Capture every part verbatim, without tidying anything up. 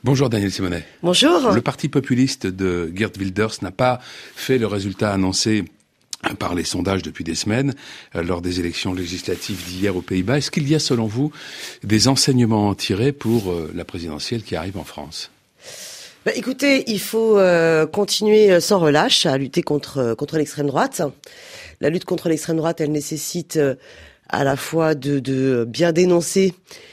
Bonjour Daniel Simonet. Bonjour. Le parti populiste de Geert Wilders n'a pas fait le résultat annoncé par les sondages depuis des semaines euh, lors des élections législatives d'hier aux Pays-Bas. Est-ce qu'il y a selon vous des enseignements à en tirer pour euh, la présidentielle qui arrive en France ? Bah, écoutez, il faut euh, continuer sans relâche à lutter contre contre l'extrême droite. La lutte contre l'extrême droite, elle nécessite euh, à la fois de, de bien dénoncer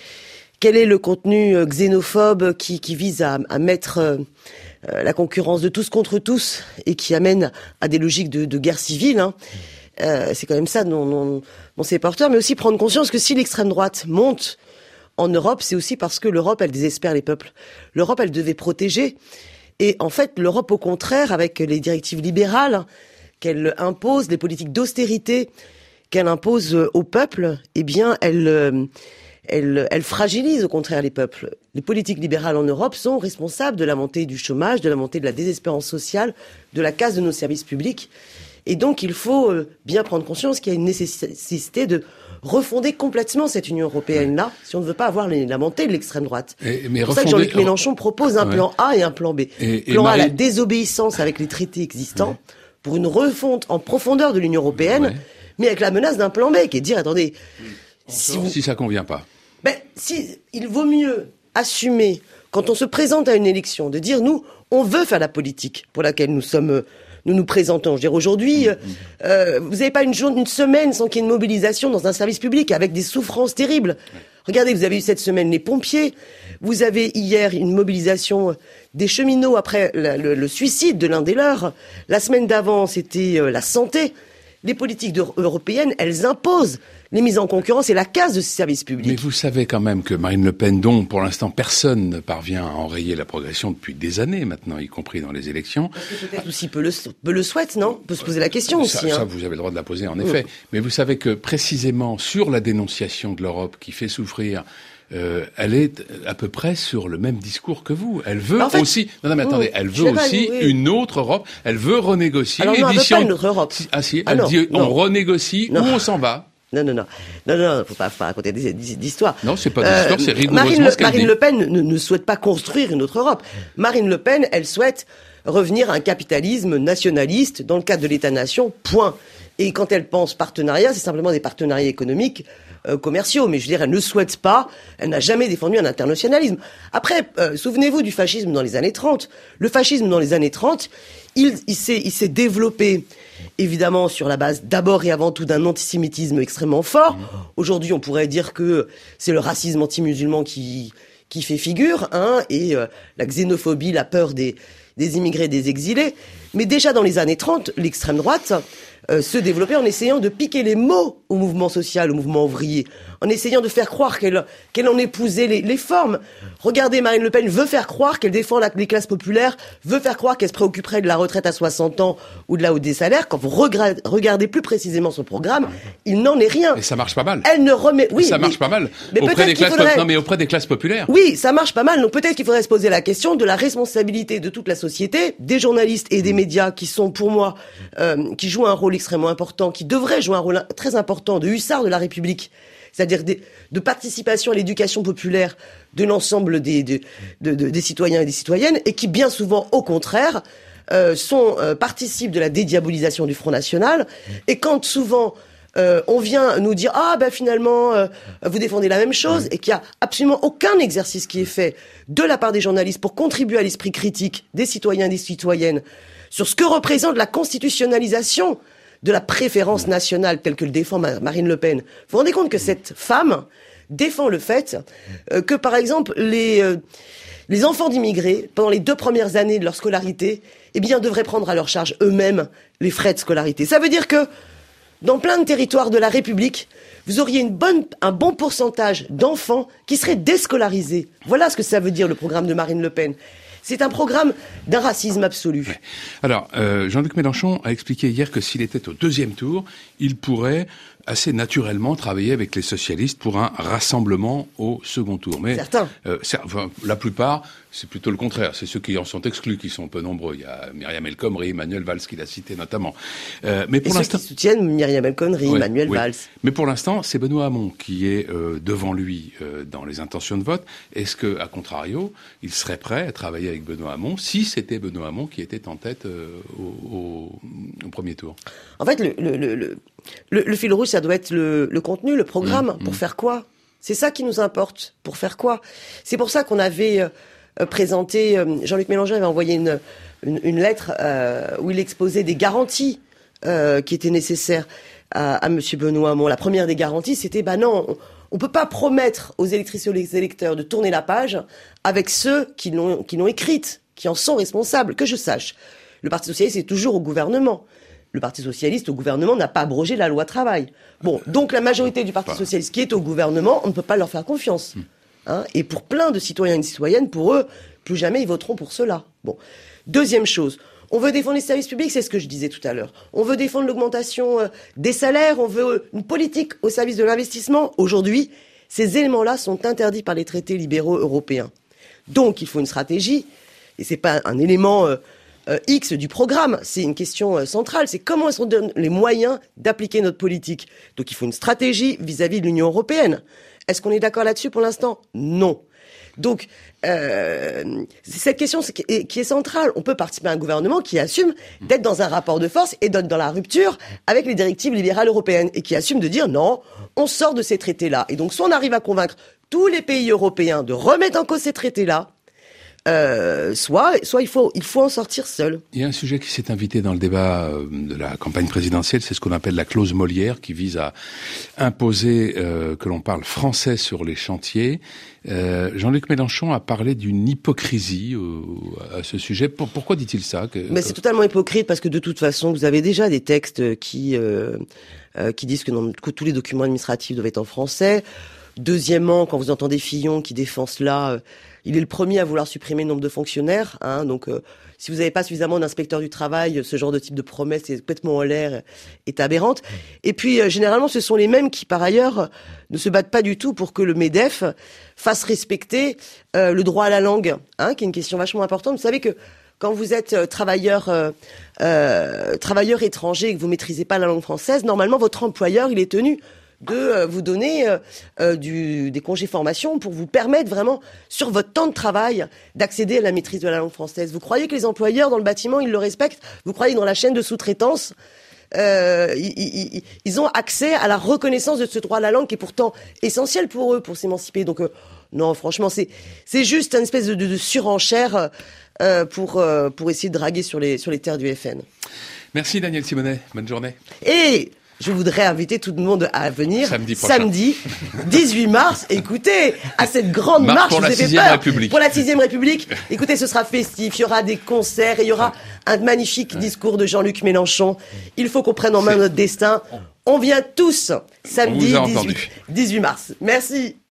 quel est le contenu euh, xénophobe qui, qui vise à, à mettre euh, la concurrence de tous contre tous et qui amène à des logiques de, de guerre civile. Hein. Euh, c'est quand même ça dont, dont, dont c'est porteur, mais aussi prendre conscience que si l'extrême droite monte en Europe, c'est aussi parce que l'Europe, elle désespère les peuples. L'Europe, elle devait protéger. Et en fait, l'Europe, au contraire, avec les directives libérales qu'elle impose, les politiques d'austérité qu'elle impose au peuple, eh bien, elle... Elle, elle fragilise au contraire les peuples. Les politiques libérales en Europe sont responsables de la montée du chômage, de la montée de la désespérance sociale, de la casse de nos services publics. Et donc il faut bien prendre conscience qu'il y a une nécessité de refonder complètement cette Union européenne-là, si on ne veut pas avoir les, la montée de l'extrême droite. Et, mais c'est pour ça que Jean-Luc Mélenchon propose un ouais. plan A et un plan B. Et, et plan Marie... A, la désobéissance avec les traités existants, ouais. pour une refonte en profondeur de l'Union européenne, ouais. mais avec la menace d'un plan B, qui est de dire, attendez... Si, vous... si ça convient pas. Ben, si, il vaut mieux assumer, quand on se présente à une élection, de dire, nous, on veut faire la politique pour laquelle nous sommes, nous nous présentons. Je veux dire, aujourd'hui, mmh. euh, vous n'avez pas une journée, une semaine sans qu'il y ait une mobilisation dans un service public avec des souffrances terribles. Mmh. Regardez, vous avez eu cette semaine les pompiers. Vous avez hier une mobilisation des cheminots après la, le, le suicide de l'un des leurs. La semaine d'avant, c'était euh, la santé. Les politiques de, européennes, elles imposent les mises en concurrence et la casse de ces services publics. Mais vous savez quand même que Marine Le Pen, dont pour l'instant personne ne parvient à enrayer la progression depuis des années maintenant, y compris dans les élections... Parce que peut-être aussi peu le, peu le souhaite, non ? On peut se poser la question ça, aussi. Ça, hein. vous avez le droit de la poser, en effet. Mmh. Mais vous savez que précisément sur la dénonciation de l'Europe qui fait souffrir... Euh, elle est à peu près sur le même discours que vous. Elle veut en fait, aussi, non, non mais attendez, elle veut aussi oui. une autre Europe. Elle veut renégocier. Alors non, elle veut pas une autre Europe. Ah si, ah, elle non, dit non. on renégocie non. ou on s'en va. Non, non, non, non, non, faut pas, faut pas raconter des, des, des histoires. Non, c'est pas des histoires, euh, c'est rigoureusement Marine, ce qu'elle Marine dit. Le Pen ne, ne souhaite pas construire une autre Europe. Marine Le Pen, elle souhaite revenir à un capitalisme nationaliste dans le cadre de l'État-nation. Point. Et quand elle pense partenariat, c'est simplement des partenariats économiques. Euh, commerciaux, mais je veux dire, elle ne souhaite pas, elle n'a jamais défendu un internationalisme. Après, euh, souvenez-vous du fascisme dans les années trente. Le fascisme dans les années trente, il, il, s'est, il s'est développé, évidemment, sur la base d'abord et avant tout d'un antisémitisme extrêmement fort. Aujourd'hui, on pourrait dire que c'est le racisme anti-musulman qui, qui fait figure, hein, et euh, la xénophobie, la peur des, des immigrés, des exilés. Mais déjà dans les années trente, l'extrême droite... Euh, se développer en essayant de piquer les mots au mouvement social, au mouvement ouvrier, en essayant de faire croire qu'elle, qu'elle en épousait les, les formes. Regardez, Marine Le Pen veut faire croire qu'elle défend la, les classes populaires, veut faire croire qu'elle se préoccuperait de la retraite à soixante ans ou de la hausse des salaires. Quand vous regardez, regardez plus précisément son programme, il n'en est rien. Et ça marche pas mal. Elle ne remet, oui. Ça marche mais, pas mal. Mais auprès des classes, faudrait... non mais auprès des classes populaires. Oui, ça marche pas mal. Donc peut-être qu'il faudrait se poser la question de la responsabilité de toute la société, des journalistes et des médias qui sont, pour moi, euh, qui jouent un rôle extrêmement important, qui devrait jouer un rôle très important de hussard de la République, c'est-à-dire de, de participation à l'éducation populaire de l'ensemble des, de, de, de, des citoyens et des citoyennes, et qui bien souvent, au contraire, euh, sont euh, participent de la dédiabolisation du Front National. Et quand souvent euh, on vient nous dire ah ben finalement euh, vous défendez la même chose, et qu'il y a absolument aucun exercice qui est fait de la part des journalistes pour contribuer à l'esprit critique des citoyens et des citoyennes sur ce que représente la constitutionnalisation de la préférence nationale telle que le défend Marine Le Pen. Vous vous rendez compte que cette femme défend le fait euh, que, par exemple, les, euh, les enfants d'immigrés, pendant les deux premières années de leur scolarité, eh bien, devraient prendre à leur charge eux-mêmes les frais de scolarité. Ça veut dire que, dans plein de territoires de la République, vous auriez une bonne, un bon pourcentage d'enfants qui seraient déscolarisés. Voilà ce que ça veut dire, le programme de Marine Le Pen. C'est un programme d'un racisme absolu. Ouais. Alors, euh, Jean-Luc Mélenchon a expliqué hier que s'il était au deuxième tour, il pourrait assez naturellement travailler avec les socialistes pour un rassemblement au second tour. Mais certains. Euh, enfin, la plupart, c'est plutôt le contraire. C'est ceux qui en sont exclus qui sont peu nombreux. Il y a Myriam El Khomri, Manuel Valls qui l'a cité notamment. Euh, mais pour Et l'instant, ceux qui soutiennent Myriam El Khomri, oui, Manuel oui. Valls. Mais pour l'instant, c'est Benoît Hamon qui est euh, devant lui euh, dans les intentions de vote. Est-ce que, à contrario, il serait prêt à travailler avec Benoît Hamon si c'était Benoît Hamon qui était en tête euh, au, au, au premier tour? En fait, le, le, le, le, le, le fil rouge, ça doit être le, le contenu, le programme. Mmh, pour mmh. faire quoi? C'est ça qui nous importe. Pour faire quoi? C'est pour ça qu'on avait euh, présenté, euh, Jean-Luc Mélenchon avait envoyé une, une, une lettre euh, où il exposait des garanties euh, qui étaient nécessaires à, à M. Benoît Hamon. La première des garanties, c'était, bah non, on, on peut pas promettre aux électrices et aux électeurs de tourner la page avec ceux qui l'ont, qui l'ont écrite, qui en sont responsables, que je sache. Le Parti socialiste est toujours au gouvernement. Le Parti socialiste au gouvernement n'a pas abrogé la loi travail. Bon, donc la majorité du Parti socialiste qui est au gouvernement, on ne peut pas leur faire confiance. Hein, et pour plein de citoyens et de citoyennes, pour eux, plus jamais ils voteront pour cela. Bon. Deuxième chose, on veut défendre les services publics, c'est ce que je disais tout à l'heure. On veut défendre l'augmentation euh, des salaires, on veut une politique au service de l'investissement. Aujourd'hui, ces éléments-là sont interdits par les traités libéraux européens. Donc, il faut une stratégie, et c'est pas un élément... Euh, Euh, X du programme, c'est une question euh, centrale, c'est comment est-ce qu'on donne les moyens d'appliquer notre politique. Donc il faut une stratégie vis-à-vis de l'Union européenne. Est-ce qu'on est d'accord là-dessus pour l'instant? Non. Donc euh, c'est cette question qui est, qui est centrale. On peut participer à un gouvernement qui assume d'être dans un rapport de force et d'être dans la rupture avec les directives libérales européennes et qui assume de dire non, on sort de ces traités-là. Et donc soit on arrive à convaincre tous les pays européens de remettre en cause ces traités-là, Euh, soit, soit il faut, il faut en sortir seul. Il y a un sujet qui s'est invité dans le débat de la campagne présidentielle, c'est ce qu'on appelle la clause Molière, qui vise à imposer euh, que l'on parle français sur les chantiers. Euh, Jean-Luc Mélenchon a parlé d'une hypocrisie euh, à ce sujet. Pour, pourquoi dit-il ça? que, Mais que... c'est totalement hypocrite parce que de toute façon, vous avez déjà des textes qui euh, euh, qui disent que, non, que tous les documents administratifs doivent être en français. Deuxièmement, quand vous entendez Fillon qui défend cela, euh, il est le premier à vouloir supprimer le nombre de fonctionnaires. Hein, donc, euh, si vous n'avez pas suffisamment d'inspecteurs du travail, ce genre de type de promesse est complètement en l'air, est aberrante. Et puis, euh, généralement, ce sont les mêmes qui, par ailleurs, ne se battent pas du tout pour que le MEDEF fasse respecter euh, le droit à la langue, hein, qui est une question vachement importante. Vous savez que quand vous êtes euh, travailleur, euh, euh, travailleur étranger et que vous maîtrisez pas la langue française, normalement, votre employeur, il est tenu de euh, vous donner euh, euh, du, des congés formation pour vous permettre vraiment, sur votre temps de travail, d'accéder à la maîtrise de la langue française. Vous croyez que les employeurs dans le bâtiment, ils le respectent? Vous croyez que dans la chaîne de sous-traitance, euh, ils, ils, ils ont accès à la reconnaissance de ce droit à la langue qui est pourtant essentiel pour eux, pour s'émanciper? Donc, euh, non, franchement, c'est, c'est juste une espèce de, de, de surenchère euh, pour, euh, pour essayer de draguer sur les, sur les terres du F N. Merci Daniel Simonet, bonne journée. Et je voudrais inviter tout le monde à venir samedi, samedi dix-huit mars. Écoutez, à cette grande marche, pour vous la avez sixième peur, République. Pour la sixième République. Écoutez, ce sera festif. Il y aura des concerts et il y aura un magnifique discours de Jean-Luc Mélenchon. Il faut qu'on prenne en main notre destin. On vient tous samedi dix-huit mars. Merci.